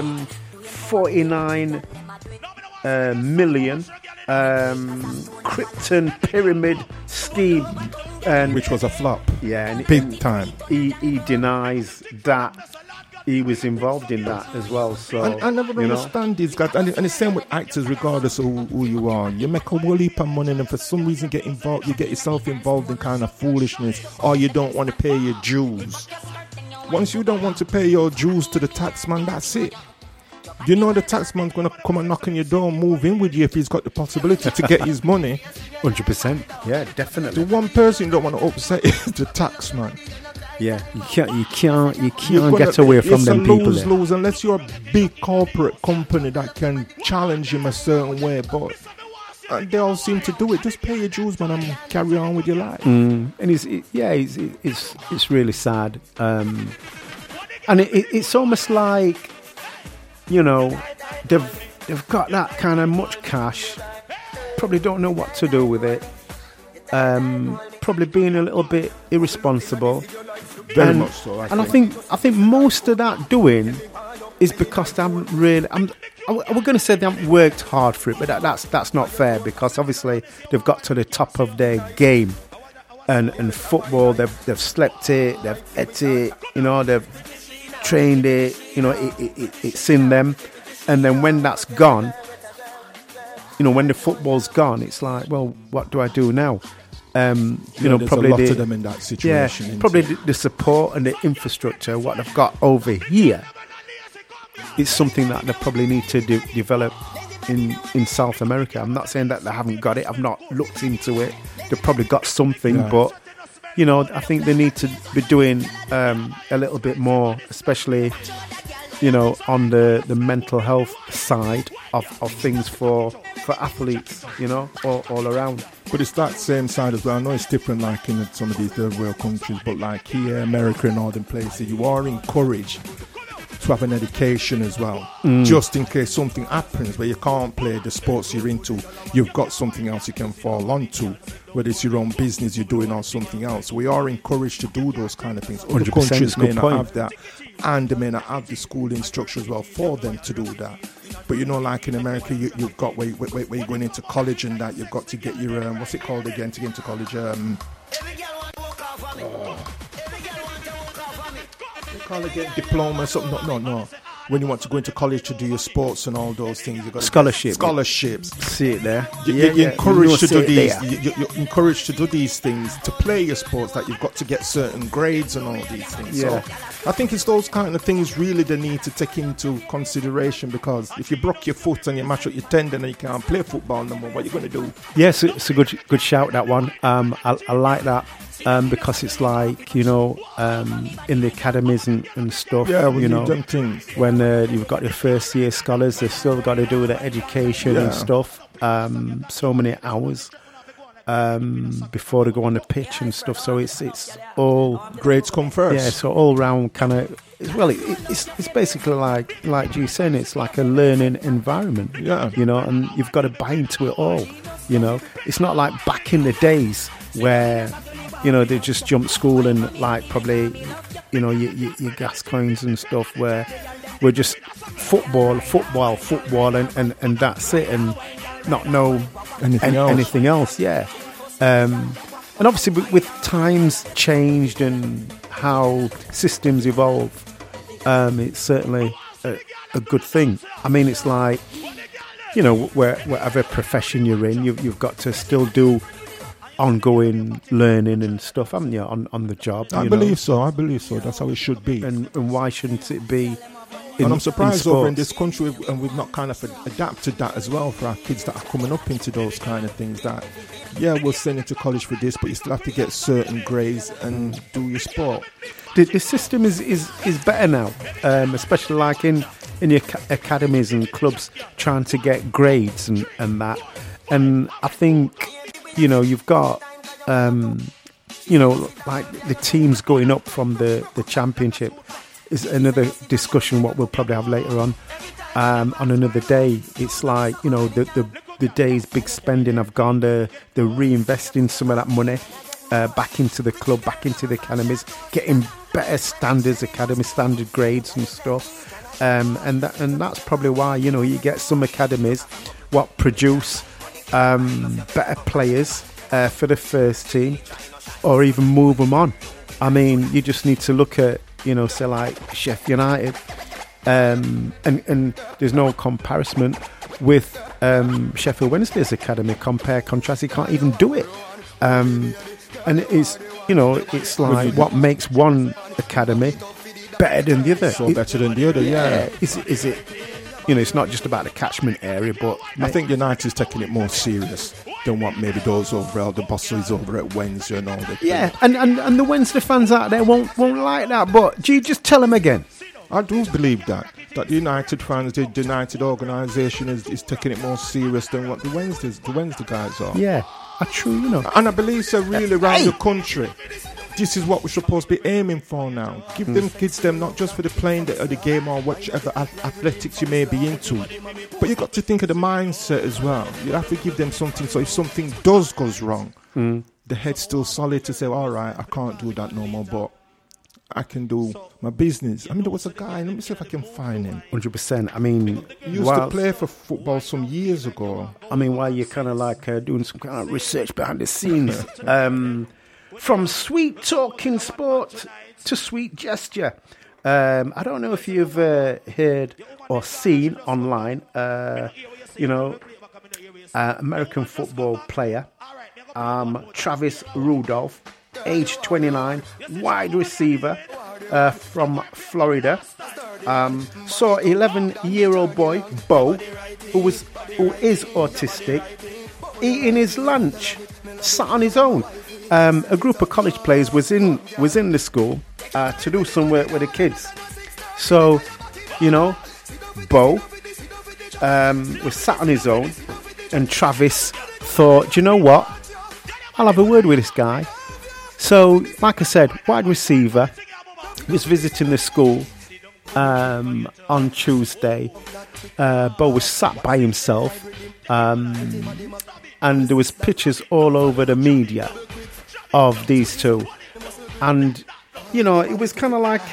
49 million Krypton pyramid scheme, and which was a flop. Yeah, and big time. He denies that he was involved in that as well. So I never understand these guys, and the same with actors, regardless of who you are. You make a whole heap of money, and for some reason get involved. You get yourself involved in kind of foolishness, or you don't want to pay your dues. Once you don't want to pay your dues to the taxman, that's it. You know the taxman's going to come and knock on your door and move in with you if he's got the possibility to get his money. 100%. Yeah, definitely. The one person you don't want to upset is the taxman. Yeah, you can't get away from them people. It's a lose-lose unless you're a big corporate company that can challenge him a certain way. But they all seem to do it. Just pay your dues, man, and carry on with your life. And it's really sad. And it's almost like, they've got that kind of much cash. Probably don't know what to do with it. Probably being a little bit irresponsible. Very much so. I think most of that doing is because they haven't really. We're going to say they haven't worked hard for it, but that's not fair, because obviously they've got to the top of their game, and football they've slept it, they've ate it, they've trained it, it's in them, and then when that's gone, when the football's gone, it's like, well, what do I do now? There's probably a lot of them in that situation. Yeah, probably the support and the infrastructure, what they've got over here, is something that they probably need to develop in South America. I'm not saying that they haven't got it. I've not looked into it. They've probably got something, but I think they need to be doing a little bit more, especially on the mental health side of things for athletes, all around. But it's that same side as well. I know it's different like in some of these third world countries, but like here, America and all them places, you are encouraged to have an education as well, just in case something happens where you can't play the sports you're into. You've got something else you can fall onto, whether it's your own business you're doing or something else. We are encouraged to do those kind of things. Other countries may not have that, and they may not have the schooling structure as well for them to do that. But like in America, you've got where you're going into college and that, you've got to get your what's it called again to get into college? Diploma, something. No. When you want to go into college to do your sports and all those things, you've got scholarships. See it there. You're encouraged to do these. You're encouraged to do these things, to play your sports. That you've got to get certain grades and all these things. Yeah. So I think it's those kind of things really they need to take into consideration, because if you broke your foot and you mash up your tendon and you can't play football no more, what are you going to do? Yes, it's a good shout, that one. I like that. Because it's like, in the academies and stuff. Yeah, when you've done things. When you've got your first year scholars, they've still got to do their education and stuff. So many hours before they go on the pitch and stuff. So it's all grades come first. Yeah, so all round kind of. Well, it's basically like you saying, it's like a learning environment. Yeah, and you've got to buy into it all. It's not like back in the days where. They just jumped school and like probably, your gas coins and stuff where we're just football and that's it, and not know anything else. Yeah. And obviously with times changed and how systems evolve, it's certainly a good thing. I mean, it's like, whatever profession you're in, you've got to still do ongoing learning and stuff, haven't you, on the job? I believe so. That's how it should be. And why shouldn't it be? And I'm surprised over in this country, and we've not kind of adapted that as well for our kids that are coming up into those kind of things. That we'll send you to college for this, but you still have to get certain grades and do your sport. The system is better now, especially like in your academies and clubs, trying to get grades and that. And I think you know, you've got, you know, like the teams going up from the championship is another discussion what we'll probably have later on another day. It's like, you know, the days big spending have gone. They're reinvesting some of that money back into the club, back into the academies, getting better standards, academy standard grades and stuff. And that's probably why, you know, you get some academies what produce better players for the first team, or even move them on. I mean, you just need to look at, you know, say like Sheffield United, and there's no comparison with Sheffield Wednesday's academy. Compare, contrast, you can't even do it. And it's, you know, it's like what makes one academy better than the other. So better than the other, yeah. Is it, you know, it's not just about the catchment area, but I think United's taking it more serious than what maybe those over the bosses over at Wednesday and all that. Yeah, and the Wednesday fans out there won't like that. But do you just tell them again? I do believe that the United fans, the United organisation is taking it more serious than what the Wednesday guys are. Yeah, true, you know. And I believe so really around the country. This is what we're supposed to be aiming for now. Give them kids them not just for the playing of the game or whichever athletics you may be into, but you've got to think of the mindset as well. You have to give them something so if something goes wrong, the head's still solid to say, all right, I can't do that no more, but I can do my business. I mean, there was a guy, let me see if I can find him. 100%. I mean, he used to play for football some years ago. I mean, while you're kind of like doing some kind of research behind the scenes, from sweet talking sport to sweet gesture. I don't know if you've heard or seen online, you know, American football player, Travis Rudolph, age 29, wide receiver from Florida. Saw 11-year-old boy, Bo, who is autistic, eating his lunch, sat on his own. A group of college players was in the school to do some work with the kids. So, you know, Bo was sat on his own, and Travis thought, do you know what? I'll have a word with this guy. So, like I said, wide receiver was visiting the school on Tuesday. Bo was sat by himself, and there was pictures all over the media of these two, and you know, it was kind of like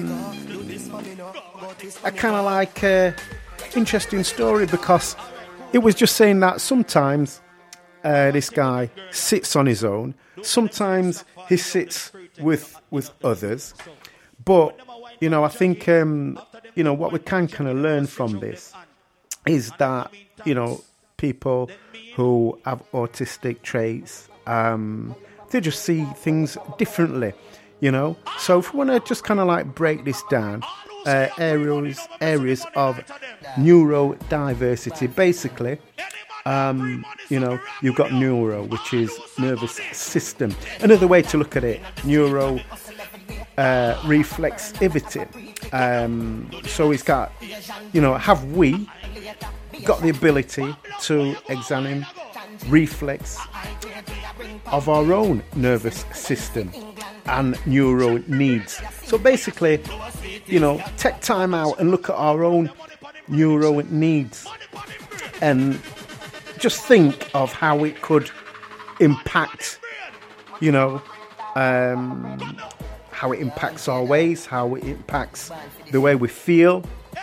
a interesting story, because it was just saying that sometimes this guy sits on his own, sometimes he sits with others, but you know, I think you know, what we can kind of learn from this is that, you know, people who have autistic traits, they just see things differently, you know. So if we want to just kind of like break this down, areas of neurodiversity, basically, you know, you've got neuro, which is nervous system. Another way to look at it, neuro reflexivity. So it's got, you know, have we got the ability to examine reflex of our own nervous system and neuro needs? So basically, you know, take time out and look at our own neuro needs and just think of how it could impact, you know, how it impacts our ways, how it impacts the way we feel,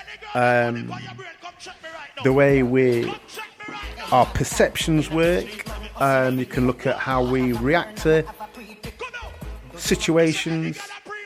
the way our perceptions work. You can look at how we react to situations,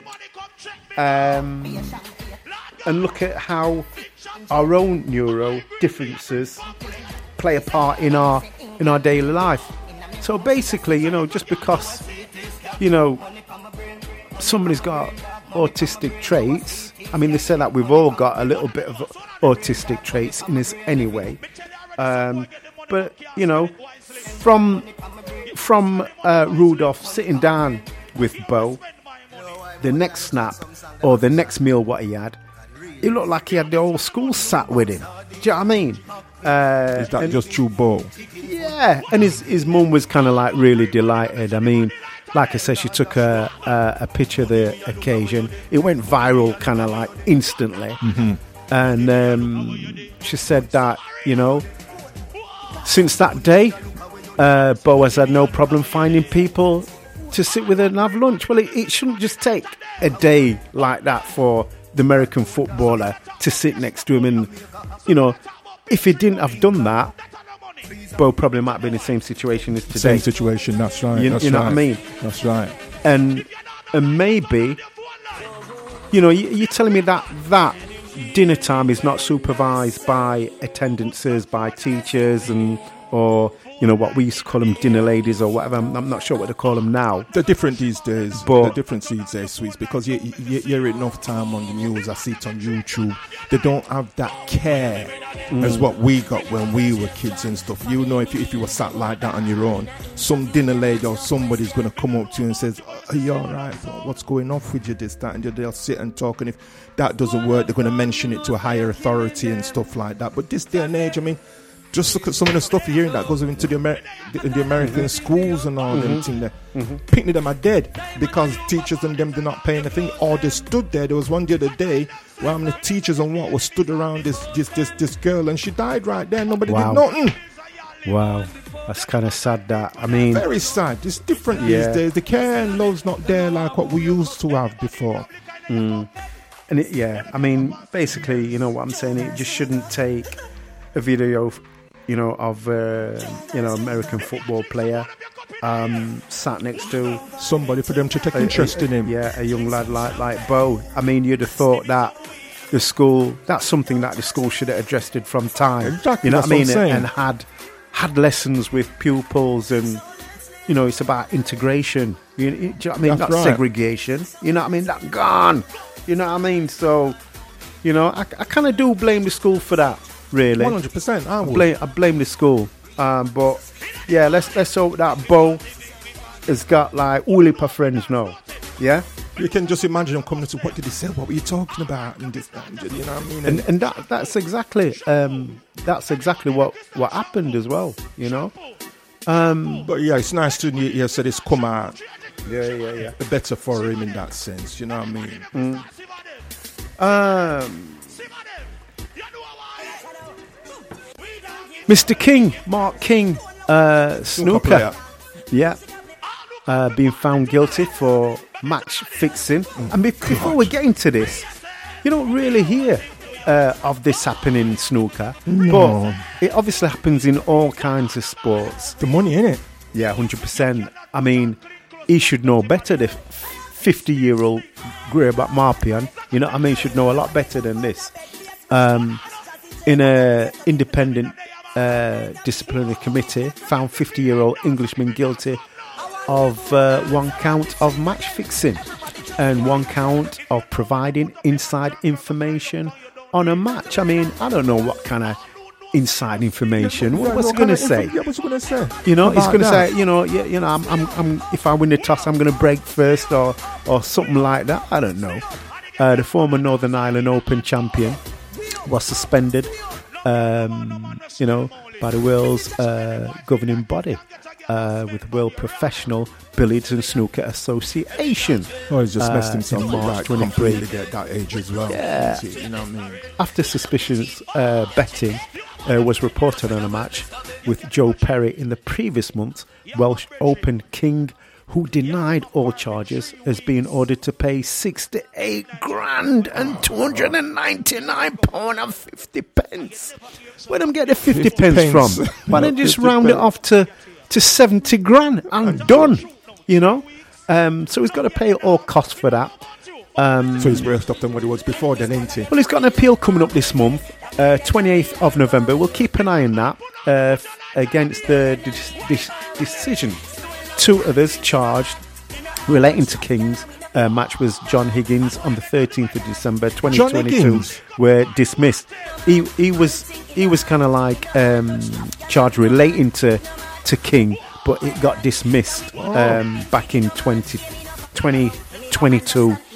and look at how our own neuro differences play a part in our daily life. So basically, you know, just because, you know, somebody's got autistic traits, I mean, they say that we've all got a little bit of autistic traits in us anyway. But, you know, from Rudolph sitting down with Bo, the next snap or the next meal what he had, it looked like he had the whole school sat with him. Do you know what I mean? Is that just true, Bo? Yeah, and his mum was kind of like really delighted. I mean, like I said, she took a picture of the occasion. It went viral kind of like instantly. And she said that, you know, since that day, Bo has had no problem finding people to sit with her and have lunch. Well, it shouldn't just take a day like that for the American footballer to sit next to him. And, you know, if he didn't have done that, Bo probably might be in the same situation as today. Same situation, that's right. You know what I mean? That's right. And maybe, you know, you're telling me that dinner time is not supervised by attendances, by teachers, or you know what we used to call them, dinner ladies or whatever. I'm not sure what they call them now. They're different these days. But they're different these days, Sweets, because you hear it enough time on the news. I see it on YouTube. They don't have that care as what we got when we were kids and stuff. You know, if you were sat like that on your own, some dinner lady or somebody's going to come up to you and says, "Are you all right? What's going off with you, this, that?" And they'll sit and talk. And if that doesn't work, they're going to mention it to a higher authority and stuff like that. But this day and age, I mean, just look at some of the stuff you're hearing that goes into the American schools and all them things there. Picking them are dead because teachers and them do not pay anything, or they stood there. There was one the other day where the teachers and what was stood around this girl, and she died right there. Nobody did nothing. Wow, that's kind of sad. That, I mean, very sad. It's different these days. The care and love's not there like what we used to have before. And I mean, basically, you know what I'm saying. It just shouldn't take a video, you know, of American football player sat next to somebody for them to take interest in him. Yeah, a young lad like Bo. I mean, you'd have thought that the school, that's something that the school should have addressed it from time. Exactly, you know what I mean? And had lessons with pupils, and you know, it's about integration. Do you know what I mean? Not segregation. You know what I mean? That gone. You know what I mean? So, you know, I kind of do blame the school for that. Really, 100%. I blame the school, but yeah, let's hope that Bo has got like all heap of friends now. Yeah, you can just imagine them coming to, what did he say? What were you talking about? And this, you know what I mean? And that's exactly what happened as well. You know, but yeah, it's nice to hear said it's come out. Yeah. The better for him in that sense. You know what I mean? Mr. King, Mark King, snooker. Yeah. Being found guilty for match fixing. And before we get into this, you don't really hear of this happening in snooker. No. But it obviously happens in all kinds of sports. The money, innit? Yeah, 100%. I mean, he should know better, the 50-year-old Greyback Marpion. You know what I mean? Should know a lot better than this. In a independent disciplinary committee found 50-year-old Englishman guilty of one count of match fixing and one count of providing inside information on a match. I mean, I don't know what kind of inside information. What's he going to say? Yeah, what's he going to say? You know, he's going to say, you know, I'm if I win the toss, I'm going to break first, or something like that. I don't know. The former Northern Ireland Open champion was suspended, you know, by the Wales governing body, with World Professional Billiards and Snooker Association. Oh, he's just messed himself in March up 23 to get that age as well. Yeah. You know what I mean? After suspicious betting was reported on a match with Joe Perry in the previous month, Welsh Open king, who denied all charges, has been ordered to pay 68 grand and 299 pound and 50 pence. Where them get the 50 pence from? Why don't just round it off to 70 grand and done? You know, so he's got to pay all costs for that. So he's worse off than what he was before then, ain't he? Well, he's got an appeal coming up this month, 28th of November. We'll keep an eye on that against the decision. Two others charged relating to King's match was John Higgins on the 13th of December 2022 were dismissed. He was kind of like charged relating to King, but it got dismissed back in 2022.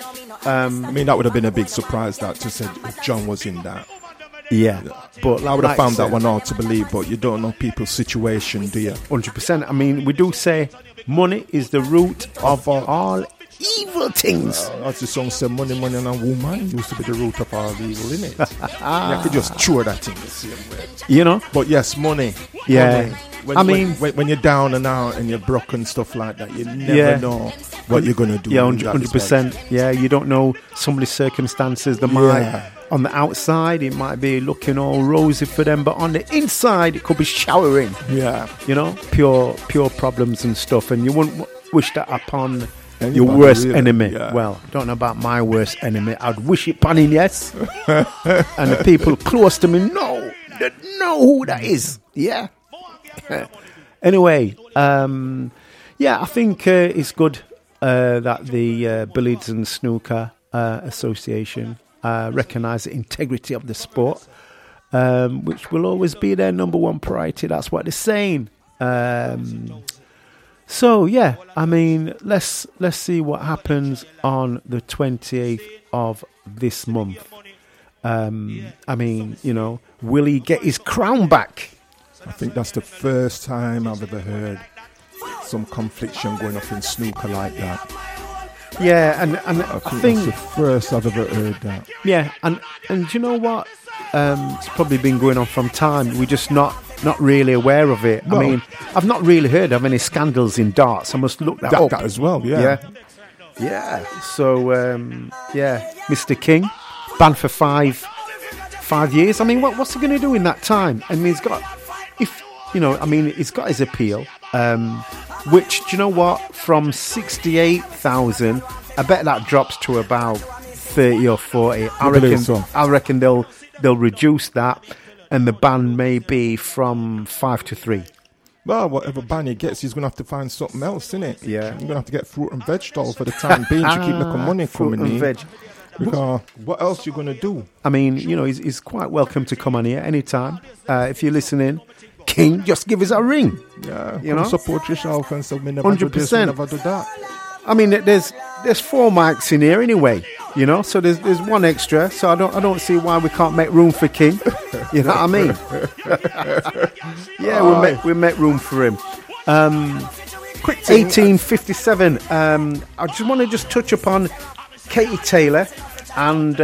I mean, that would have been a big surprise that to say if John was in that. Yeah, but I would have like found I said, that one hard to believe, but you don't know people's situation, do you? 100%. I mean, we do say money is the root of all evil things. As the song said, money, money and a woman used to be the root of all evil, innit? You could just throw that in the same way. You know? But yes, money. Yeah. Money. When you're down and out and you're broken, stuff like that, you never know what you're going to do. Yeah, 100%. Yeah, you don't know somebody's circumstances. They might, on the outside, it might be looking all rosy for them, but on the inside, it could be showering. Yeah. You know, pure problems and stuff, and you wouldn't wish that upon Anybody, your worst really. enemy. Yeah. Well, I don't know about my worst enemy. I'd wish it upon him, yes. And the people close to me know who that is. Yeah. Anyway, yeah, I think it's good that the Billiards and Snooker Association recognise the integrity of the sport, which will always be their number one priority. That's what they're saying. So yeah, I mean, let's see what happens on the 28th of this month. I mean, you know, will he get his crown back? I think that's the first time I've ever heard some confliction going off in snooker like that. Yeah, and I think that's the first I've ever heard that. Yeah, and you know what? It's probably been going on from time. We're just not really aware of it. No. I mean, I've not really heard of any scandals in darts. I must look that up. That as well, yeah. So, yeah, Mr. King, banned for 5 years. I mean, what's he going to do in that time? I mean, he's got his appeal, which, do you know what? From 68,000, I bet that drops to about 30 or 40. I reckon they'll reduce that, and the ban may be from 5 to 3. Well, whatever ban he gets, he's going to have to find something else, innit? Yeah. He's going to have to get fruit and vegetables for the time being to keep making money Fruit coming and in. veg. Because what else you going to do? I mean, you know, he's quite welcome to come on here anytime. If you're listening, King, just give us a ring. Yeah, you know, support yourself and say, never do this, never do that. I mean, there's 4 mics in here anyway, you know, so there's one extra, so I don't see why we can't make room for King. You know what I mean? Yeah, we make room for him. Quick thing, 1857. I just want to touch upon Katie Taylor and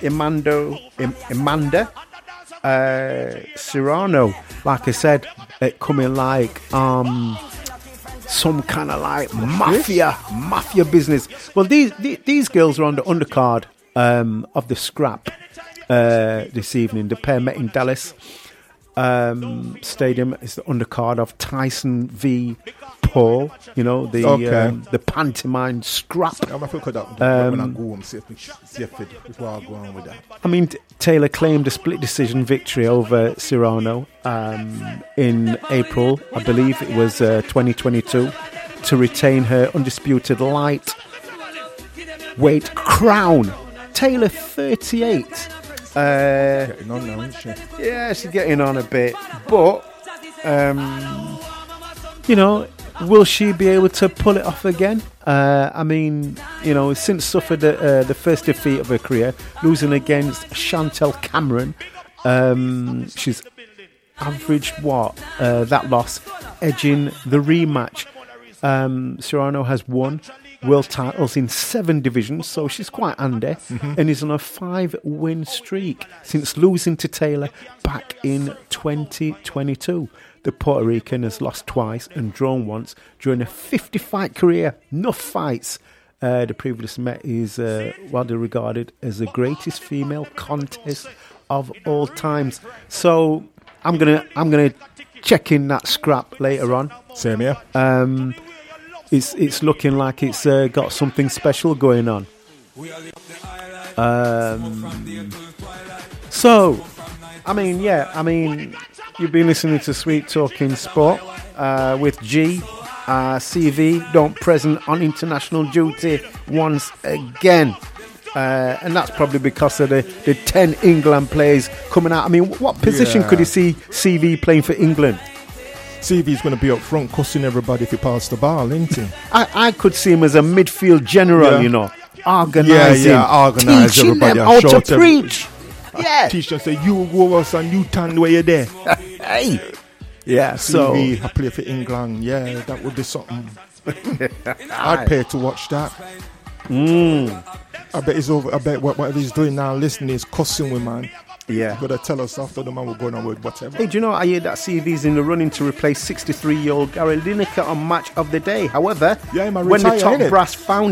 Amanda Serrano. Like I said, it coming like some kind of like mafia business. Well, these girls are on the undercard of the scrap this evening. The pair met in Dallas Stadium. Is the undercard of Tyson v Paul. You know, the pantomime scrap. I mean, Taylor claimed a split decision victory over Serrano in April, I believe it was 2022, to retain her undisputed lightweight crown. Taylor, 38. Getting on now, isn't she? Yeah, she's getting on a bit, but you know, will she be able to pull it off again? I mean, you know, since suffered the first defeat of her career, losing against Chantel Cameron, she's averaged that loss, edging the rematch. Serrano has won world titles in 7 divisions, so she's quite handy, and is on a 5-win streak since losing to Taylor back in 2022. The Puerto Rican has lost twice and drawn once during a 50-fight career. Enough fights. The previous met is widely regarded as the greatest female contest of all times. So I'm gonna check in that scrap later on. Same here. It's looking like it's got something special going on. So, I mean, you've been listening to Sweet Talking Sport with G. CV don't present on international duty once again. And that's probably because of the 10 England players coming out. I mean, what position could you see CV playing for England? CV's going to be up front cussing everybody if he passes the ball, isn't he? I could see him as a midfield general, you know. organising, organise teaching everybody them and how shout to every- preach. Yeah. Teach them, say, you go us and you turn where you're there. Hey. Yeah, so TV, I play for England. Yeah, that would be something. I'd pay to watch that. I bet he's over. I bet whatever he's doing now, listening, is cussing with man. yeah. You gotta tell us after the man will go on with whatever. Hey, do you know I hear that CV's in the running to replace 63-year-old Gary Lineker on Match of the Day? However, Yeah, he might when the retire, top innit? brass found